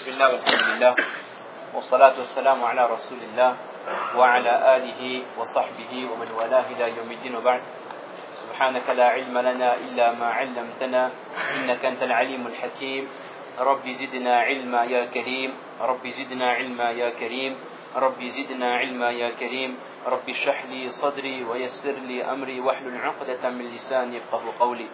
بسم الله والحمد لله والصلاة والسلام على رسول الله وعلى آله وصحبه ومن والاه إلى يوم الدين وبعد سبحانك لا علم لنا إلا ما علمتنا إنك أنت العليم الحكيم رب زدنا علما يا كريم رب زدنا علما يا كريم رب زدنا علما يا كريم رب اشرح لي صدري ويسر لي أمري واحلل عقدة من لساني يفقهوا قولي.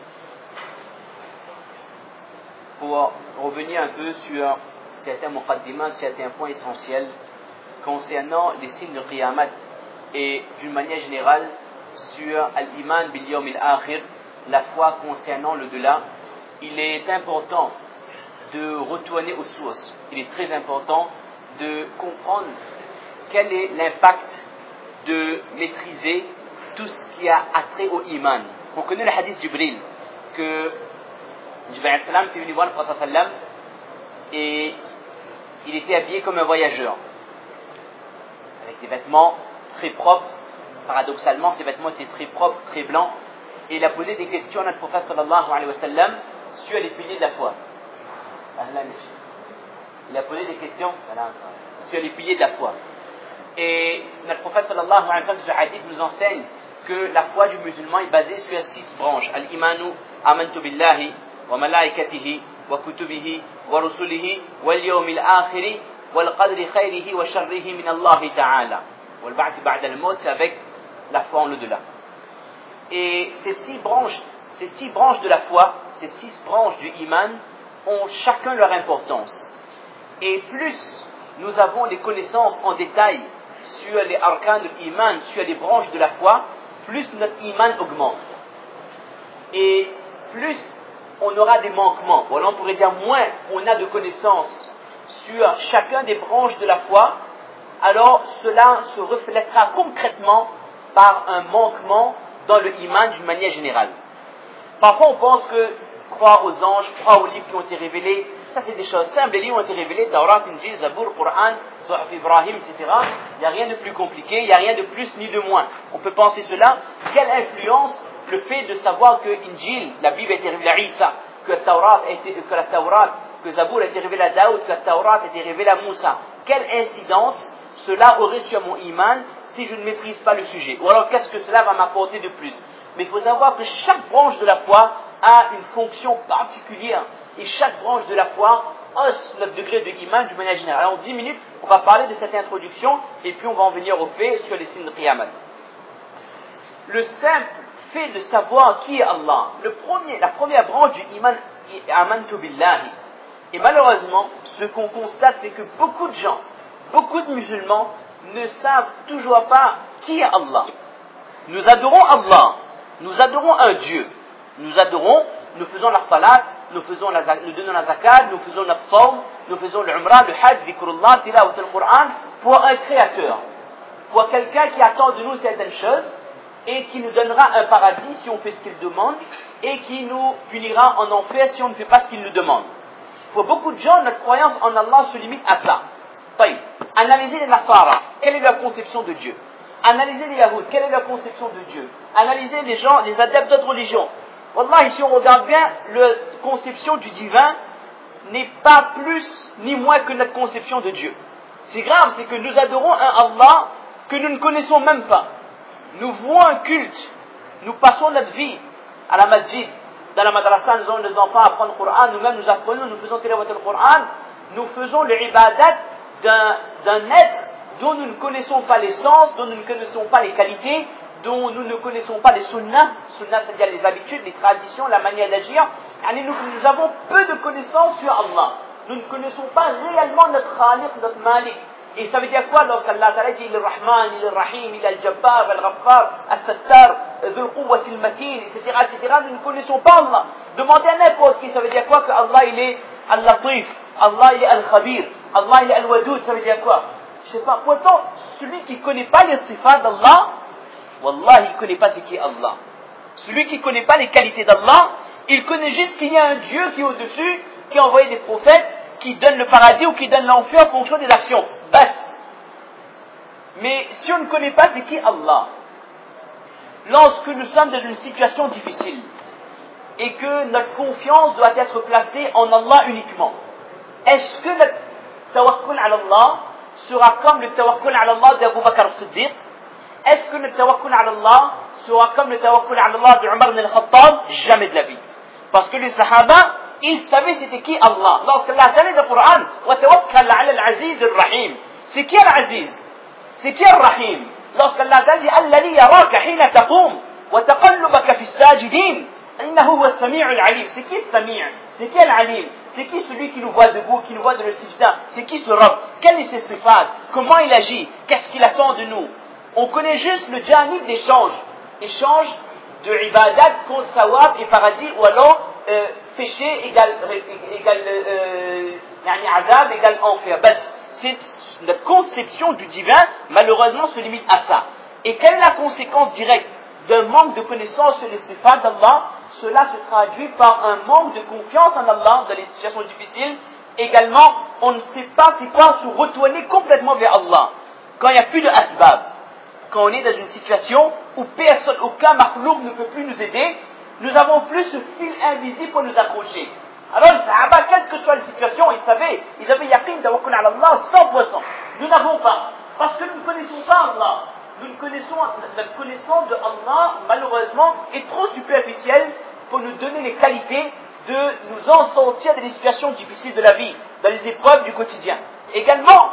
Pour revenir un peu sur certains muqaddimats, certains points essentiels concernant les signes de Qiyamah et d'une manière générale sur al-iman bil yawm al-akhir, la foi concernant le delà, il est important de retourner aux sources. Il est très important de comprendre quel est l'impact de maîtriser tout ce qui a attrait au iman. On connaît le hadith Jibril que Jibril salam fait venir voir le prophète sallam et il était habillé comme un voyageur avec des vêtements très propres. Paradoxalement, ces vêtements étaient très propres, très blancs, et il a posé des questions à notre prophète sallallahu alayhi wa sallam sur les piliers de la foi. Il a posé des questions sur les piliers de la foi. Et notre prophète sallallahu alayhi wa sallam, ce hadith nous enseigne que la foi du musulman est basée sur 6 branches. Al-imanu amantu billahi wa malaikatihi wa kutubihi wa rusulihi wal yawmil akhiri wal qadri khayrihi wa sharrihi min Allah ta'ala. Wal ba'th ba'da al-maut, c'est avec la foi en l'au-delà. Et ces 6 branches de la foi, ces 6 branches du iman ont chacun leur importance. Et plus nous avons des connaissances en détail sur les arcanes de l'iman, sur les branches de la foi, plus notre iman augmente. Et plus on aura des manquements. Voilà, on pourrait dire moins on a de connaissances sur chacun des branches de la foi, alors cela se reflètera concrètement par un manquement dans le iman d'une manière générale. Parfois on pense que croire aux anges, croire aux livres qui ont été révélés, ça c'est des choses simples. Les livres ont été révélés, Tawrat, Injil, Zabour, Coran, Suhuf Ibrahim, etc. Il n'y a rien de plus compliqué, il n'y a rien de plus ni de moins. On peut penser cela. Quelle influence le fait de savoir que Injil, la Bible a été révélée à Isa, que Zabour a été révélé à Daoud, que la Tawrat a été révélée à Moussa. Quelle incidence cela aurait sur mon iman si je ne maîtrise pas le sujet? Ou alors qu'est-ce que cela va m'apporter de plus? Mais il faut savoir que chaque branche de la foi a une fonction particulière. Et chaque branche de la foi hausse notre degré de iman d'une manière générale. Alors en 10 minutes, on va parler de cette introduction et puis on va en venir au fait sur les signes de Qiyamah. Le simple fait de savoir qui est Allah, la première branche du iman, amantu billahi. Et malheureusement, ce qu'on constate, c'est que beaucoup de gens, beaucoup de musulmans ne savent toujours pas qui est Allah. Nous adorons Allah, nous adorons un Dieu, nous adorons, nous faisons la salat, nous donnons la zakat, nous faisons notre sawm, nous faisons le umrah, le hajj, zikrullah, tilawat al-Qur'an, pour un créateur, pour quelqu'un qui attend de nous certaines choses et qui nous donnera un paradis si on fait ce qu'il demande et qui nous punira en enfer si on ne fait pas ce qu'il nous demande. Pour beaucoup de gens, notre croyance en Allah se limite à ça. Analysez les Nasara, quelle est leur conception de Dieu? Analysez les Yahoud, quelle est leur conception de Dieu? Analysez les gens, les adeptes d'autres religions. Wallah, si on regarde bien, la conception du divin n'est pas plus ni moins que notre conception de Dieu. C'est grave, c'est que nous adorons un Allah que nous ne connaissons même pas. Nous vouons un culte, nous passons notre vie à la masjid, dans la madrasa, nous avons nos enfants à apprendre le Coran, nous-mêmes nous apprenons, nous faisons tilawat al-Quran, nous faisons le ibadat d'un être dont nous ne connaissons pas l'essence, dont nous ne connaissons pas les qualités, dont nous ne connaissons pas les sunnahs, c'est-à-dire les habitudes, les traditions, la manière d'agir. Nous avons peu de connaissances sur Allah. Nous ne connaissons pas réellement notre Khaliq, notre Malik. Et ça veut dire quoi lorsqu'Allah Ta'ala dit il est Rahman, il est Rahim, il est Al-Jabbar, Al-Ghaffar, Al-Sattar, Dhul Quwwat Al-Matin, etc., etc. Nous ne connaissons pas Allah. Demandez à n'importe qui, ça veut dire quoi que Allah il est Al-Latif, Allah il est Al-Khabir, Allah il est Al-Wadoud, ça veut dire quoi? Je sais pas. Pourtant, celui qui ne connaît pas les sifat d'Allah, Wallah, il ne connaît pas ce qui est Allah. Celui qui ne connaît pas les qualités d'Allah, il connaît juste qu'il y a un Dieu qui est au-dessus, qui a envoyé des prophètes, qui donne le paradis ou qui donne l'enfer en fonction des actions. Bas. Mais si on ne connaît pas c'est qui Allah, lorsque nous sommes dans une situation difficile et que notre confiance doit être placée en Allah uniquement, est-ce que le tawakkul ala Allah sera comme le tawakkul ala Allah d'Abu Bakr as-Siddiq? Est-ce que le tawakkul ala Allah sera comme le tawakkul ala Allah d'Umar ibn al-Khattab? Jamais de la vie. Parce que les Sahaba, ils savaient c'était qui Allah. Lorsqu'Allah a dit dans le Coran, wa tawakkal ala al-Aziz al-Rahim. C'est qui al-Aziz? C'est qui al-Rahim? Lorsqu'Allah a dit alladhi yaraka hina taqum wa taqallubaka fi as-sajidin. Innahu huwa as-sami' al-alim. C'est qui al-Sami'? C'est qui al-Alim? C'est qui celui qui nous voit debout, qui nous voit dans le sijda? C'est qui ce Rabb? Quel est ses sifat? Comment il agit? Qu'est-ce qu'il attend de nous? On connaît juste le janib d'échange. Échange de ibadat contre sawab et paradis, ou alors péché égale azab égale enfer. C'est notre conception du divin, malheureusement, se limite à ça. Et quelle est la conséquence directe d'un manque de connaissance sur les sifat d'Allah? Cela se traduit par un manque de confiance en Allah dans les situations difficiles. Également, on ne sait pas c'est quoi se retourner complètement vers Allah. Quand il n'y a plus de asbab, quand on est dans une situation où personne, aucun makhlouk ne peut plus nous aider, nous avons plus ce fil invisible pour nous accrocher. Alors les Sahaba, quelle que soit la situation, ils avaient yaqin d'awakkul ala Allah 100%. Nous n'avons pas. Parce que nous ne connaissons pas Allah. Notre connaissance de Allah, malheureusement, est trop superficielle pour nous donner les qualités de nous en sortir des situations difficiles de la vie, dans les épreuves du quotidien. Également,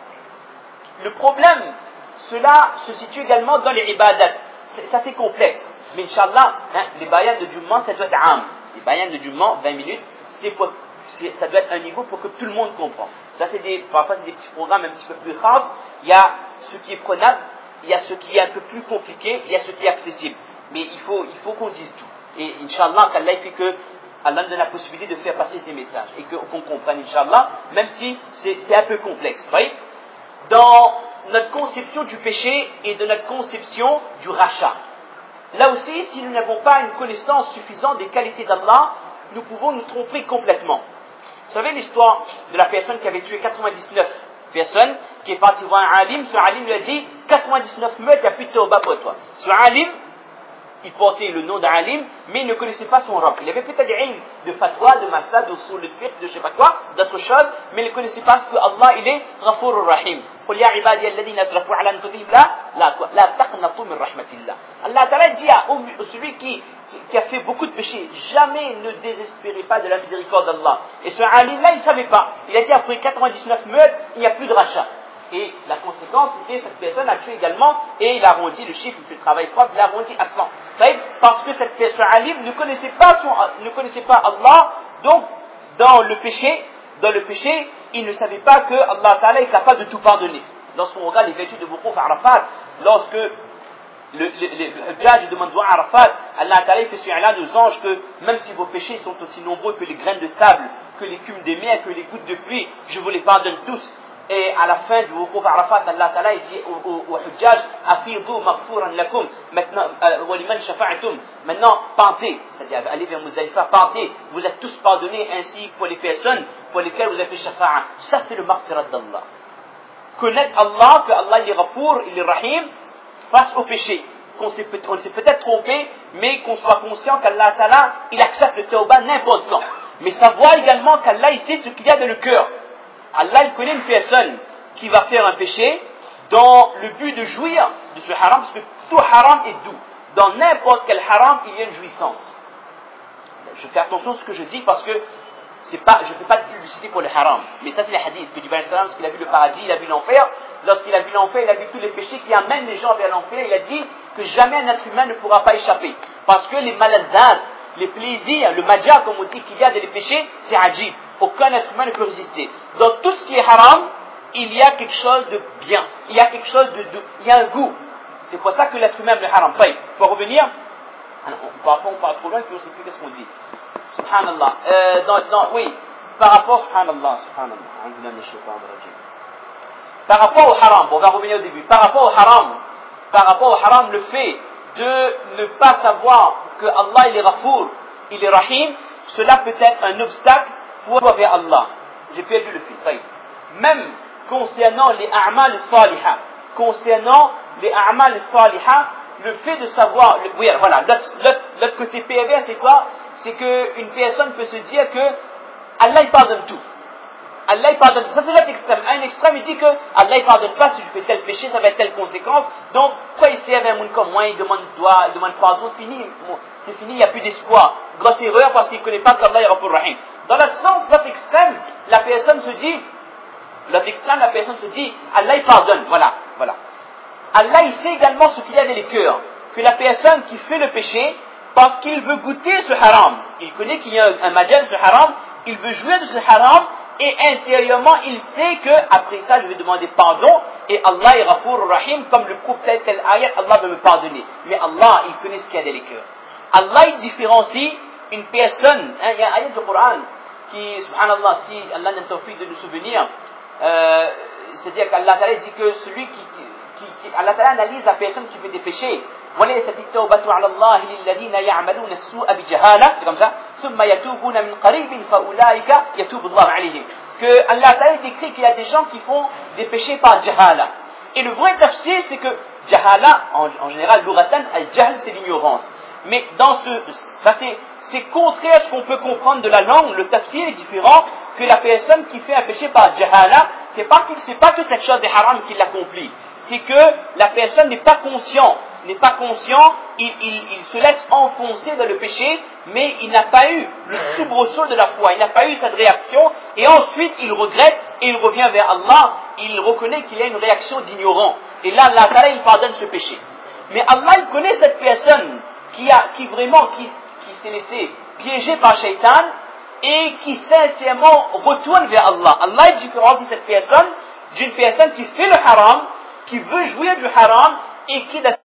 le problème, cela se situe également dans les ibadat. Ça c'est complexe. Mais Inch'Allah, les bayans de Jum'ah, ça doit être âme. Les bayans de Jum'ah, 20 minutes, ça doit être un niveau pour que tout le monde comprenne. Parfois c'est des petits programmes un petit peu plus khas. Il y a ce qui est prenable, il y a ce qui est un peu plus compliqué, il y a ce qui est accessible. Mais il faut qu'on dise tout. Et Inch'Allah, qu'Allah fait que Allah nous donne la possibilité de faire passer ces messages et qu'on comprenne, Inch'Allah, même si c'est un peu complexe. Vous voyez? Dans notre conception du péché et de notre conception du rachat. Là aussi, si nous n'avons pas une connaissance suffisante des qualités d'Allah, nous pouvons nous tromper complètement. Vous savez l'histoire de la personne qui avait tué 99 personnes, qui est partie voir un alim, ce alim lui a dit 99 meurtres, il n'y a plus de tawbah pour toi. Ce alim, il portait le nom d'un alim, mais il ne connaissait pas son Rabb. Il avait peut-être des ilms de fatwa, de masad, de usul, de fiqh, de je sais pas quoi, d'autres choses, mais il ne connaissait pas ce que Allah, il est Ghafur Rahim. قل يا عبادي الذين اسرفوا على انفسهم لا تقنطوا من رحمة الله. Allah Ta'ala dit à celui qui a fait beaucoup de péchés, jamais ne désespérez pas de la miséricorde d'Allah. Et ce alim là, il ne savait pas. Il a dit après 99 meurtres, il n'y a plus de rachat. Et la conséquence, c'était que cette personne a tué également, et il a arrondi le chiffre, il fait le travail propre, il a arrondi à 100. Parce que cette personne alim ne connaissait pas Allah, donc dans le péché, il ne savait pas que Allah Ta'ala est capable de tout pardonner. Lorsqu'on regarde les vertus de Wuquf Arafat, lorsque le Hujjaj demande à Arafat, Allah Ta'ala fait sur Allah aux anges que même si vos péchés sont aussi nombreux que les graines de sable, que l'écume des mers, que les gouttes de pluie, je vous les pardonne tous. Et à la fin du Wuquf Arafat, Allah Ta'ala dit au Hujjaj, Afidou maghfuran lakum, maintenant partez, c'est-à-dire allez vers Muzdalifa, partez, vous êtes tous pardonnés, ainsi pour les personnes pour lesquelles vous avez fait shafa'a. Ça c'est le maghfirat d'Allah. Connaître Allah, que Allah il est Ghafour, il est Rahim, face au péché. On s'est peut-être trompé, mais qu'on soit conscient qu'Allah Ta'ala, il accepte le tawbah n'importe quand. Mais savoir également qu'Allah, il sait ce qu'il y a dans le cœur. Allah, il connaît une personne qui va faire un péché dans le but de jouir de ce haram, parce que tout haram est doux. Dans n'importe quel haram, il y a une jouissance. Je fais attention à ce que je dis parce que je ne fais pas de publicité pour le haram. Mais ça, c'est les hadiths. Que Jibril salam, lorsqu'il a vu le paradis, il a vu l'enfer. Lorsqu'il a vu l'enfer, il a vu tous les péchés qui amènent les gens vers l'enfer. Il a dit que jamais un être humain ne pourra pas échapper. Parce que les maladzat, les plaisirs, le madja, comme on dit qu'il y a dans les péchés, c'est ajib. Aucun être humain ne peut résister. Dans tout ce qui est haram, il y a quelque chose de bien. Il y a quelque chose de doux. Il y a un goût. C'est pour ça que l'être humain aime le haram. Pour revenir, on parle trop loin, puis on ne sait plus qu'est-ce qu'on dit. Subhanallah. Oui, par rapport, subhanallah. Par rapport au haram, on va revenir au début. Par rapport au haram, le fait de ne pas savoir que Allah il est Ghafour, il est Rahim, cela peut être un obstacle pour aller vers Allah. J'ai perdu le fil. Même concernant les a'mal salihah, le fait de savoir, l'autre côté pervers c'est quoi? C'est qu'une personne peut se dire que Allah il pardonne tout. Allah il pardonne. Ça c'est l'autre extrême. Un extrême il dit que Allah il pardonne pas si tu fais tel péché, ça va être telle conséquence. Donc, quoi il sait avec un monde comme moi, il demande pardon, fini, bon, c'est fini, il n'y a plus d'espoir. Grosse erreur parce qu'il ne connaît pas qu'Allah est Ghafur Rahim. Dans l'autre sens, l'autre extrême, la personne se dit, Allah il pardonne, voilà. Allah il sait également ce qu'il y a dans les cœurs. Que la personne qui fait le péché, parce qu'il veut goûter ce haram, il connaît qu'il y a un majal de ce haram, il veut jouer de ce haram, et intérieurement il sait que après ça je vais demander pardon, et Allah est Ghafur Rahim, comme le prouve tel ayat, Allah veut me pardonner. Mais Allah, il connaît ce qu'il y a dans les cœurs. Allah il différencie une personne, il y a un ayat du Coran qui, subhanallah, si Allah n'a tawfiq de nous souvenir, c'est-à-dire qu'Allah Ta'ala dit que celui Allah Ta'ala analyse la personne qui fait des péchés. وَلَيْسَتِ التَّوْبَةُ عَلَى اللَّهِ لِلَّذِينَ يَعْمَلُونَ السُّوءَ بِجَهَالَةٍ, c'est comme ça, ثُمَّ يَتُوبُونَ مِنْ قَرِيبٍ فَأُولَٰئِكَ يَتُوبُ اللَّهُ عَلَيْهِمْ. Que Allah Ta'ala décrit qu'il y a des gens qui font des péchés par jahala. Et le vrai tafsir, c'est que jahala, en général, l'uratan, al-jahl, c'est l'ignorance. Mais dans c'est contraire à ce qu'on peut comprendre de la langue. Le tafsir est différent, que la personne qui fait un péché par jahala, c'est pas que cette chose est haram qu'il l'accomplit. C'est que la personne n'est pas conscient, il se laisse enfoncer dans le péché, mais il n'a pas eu le soubresaut de la foi, il n'a pas eu cette réaction, et ensuite il regrette, et il revient vers Allah, il reconnaît qu'il y a une réaction d'ignorant. Et là, Allah Ta'ala, il pardonne ce péché. Mais Allah, il connaît cette personne qui s'est laissé piéger par Shaitan, et qui sincèrement retourne vers Allah. Allah, il différencie cette personne d'une personne qui fait le haram, qui veut jouir du haram, et qui